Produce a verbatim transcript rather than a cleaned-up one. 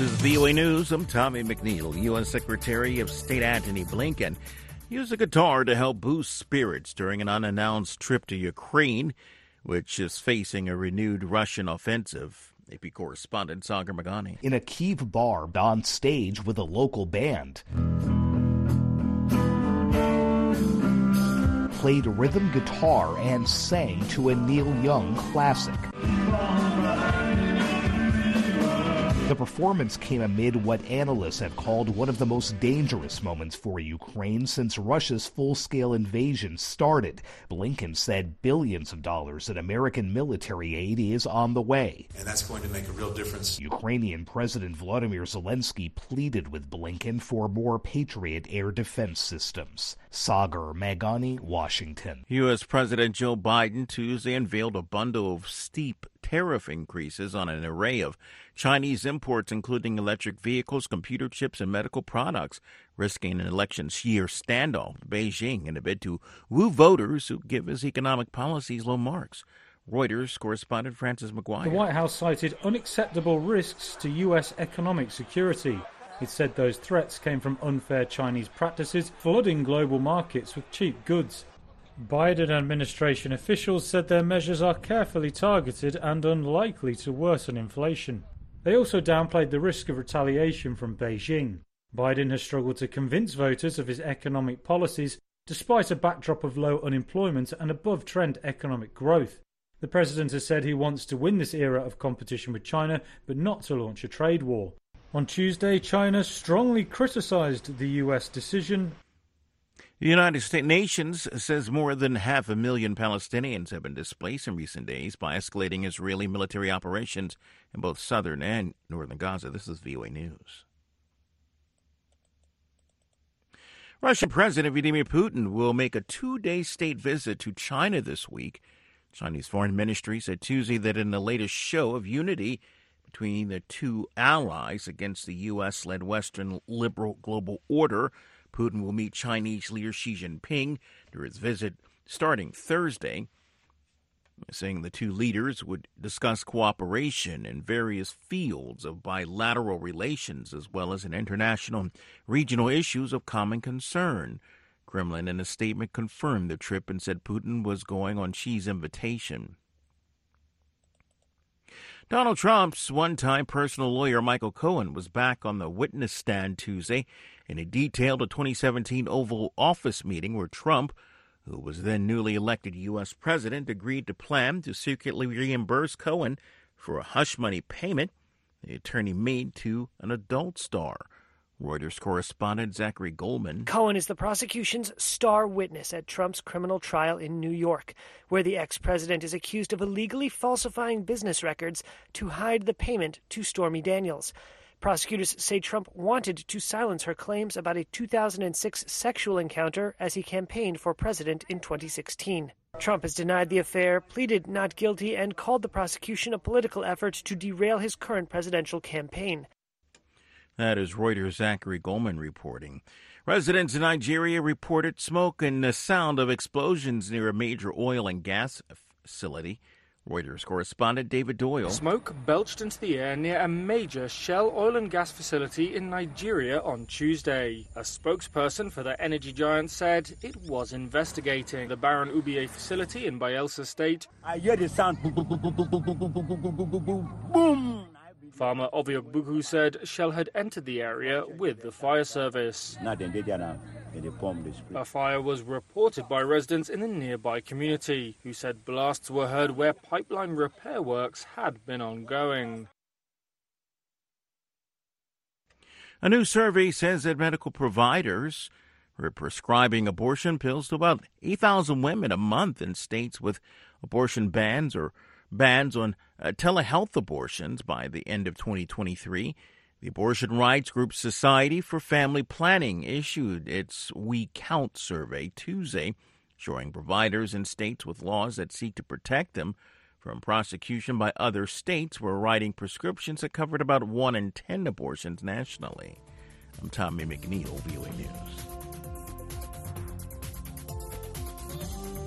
is V O A News. I'm Tommy McNeil. U S. Secretary of State Antony Blinken used a guitar to help boost spirits during an unannounced trip to Ukraine, which is facing a renewed Russian offensive. A P correspondent Sagar Magani. In a Kyiv bar on stage with a local band, played rhythm guitar and sang to a Neil Young classic. The performance came amid what analysts have called one of the most dangerous moments for Ukraine since Russia's full-scale invasion started. Blinken said billions of dollars in American military aid is on the way. And that's going to make a real difference. Ukrainian President Volodymyr Zelensky pleaded with Blinken for more Patriot air defense systems. Sagar Magani, Washington. U S. President Joe Biden Tuesday unveiled a bundle of steep tariff increases on an array of Chinese imports, including electric vehicles, computer chips, and medical products, risking an election year standoff with Beijing in a bid to woo voters who give his economic policies low marks. Reuters correspondent Francis McGuire. The White House cited unacceptable risks to U S economic security. It said those threats came from unfair Chinese practices, flooding global markets with cheap goods. Biden administration officials said their measures are carefully targeted and unlikely to worsen inflation. They also downplayed the risk of retaliation from Beijing. Biden has struggled to convince voters of his economic policies, despite a backdrop of low unemployment and above-trend economic growth. The president has said he wants to win this era of competition with China, but not to launch a trade war. On Tuesday, China strongly criticized the U S decision. The United States Nations says more than half a million Palestinians have been displaced in recent days by escalating Israeli military operations in both southern and northern Gaza. This is V O A News. Russian President Vladimir Putin will make a two-day state visit to China this week. Chinese Foreign Ministry said Tuesday that in the latest show of unity between the two allies against the U S-led Western liberal global order, Putin will meet Chinese leader Xi Jinping during his visit starting Thursday, saying the two leaders would discuss cooperation in various fields of bilateral relations as well as in international and regional issues of common concern. Kremlin, in a statement, confirmed the trip and said Putin was going on Xi's invitation. Donald Trump's one-time personal lawyer, Michael Cohen, was back on the witness stand Tuesday, and he detailed a twenty seventeen Oval Office meeting where Trump, who was then newly elected U S president, agreed to plan to secretly reimburse Cohen for a hush money payment the attorney made to an adult star. Reuters correspondent Zachary Goldman. Cohen is the prosecution's star witness at Trump's criminal trial in New York, where the ex-president is accused of illegally falsifying business records to hide the payment to Stormy Daniels. Prosecutors say Trump wanted to silence her claims about a two thousand six sexual encounter as he campaigned for president in twenty sixteen. Trump has denied the affair, pleaded not guilty, and called the prosecution a political effort to derail his current presidential campaign. That is Reuters' Zachary Goldman reporting. Residents in Nigeria reported smoke and the sound of explosions near a major oil and gas facility. Reuters correspondent David Doyle. Smoke belched into the air near a major Shell oil and gas facility in Nigeria on Tuesday. A spokesperson for the energy giant said it was investigating. The Baron Ubiye facility in Bayelsa State. I hear the sound. Boom, boom, boom, boom, boom, boom, boom, boom, boom, boom, boom, boom. Farmer Oviogbugu said Shell had entered the area with the fire service. A fire was reported by residents in the nearby community, who said blasts were heard where pipeline repair works had been ongoing. A new survey says that medical providers are prescribing abortion pills to about eight thousand women a month in states with abortion bans or bans on uh, telehealth abortions by the end of twenty twenty-three. The abortion rights group Society for Family Planning issued its We Count survey Tuesday, showing providers in states with laws that seek to protect them from prosecution by other states were writing prescriptions that covered about one in ten abortions nationally. I'm Tommy McNeil, V O A News.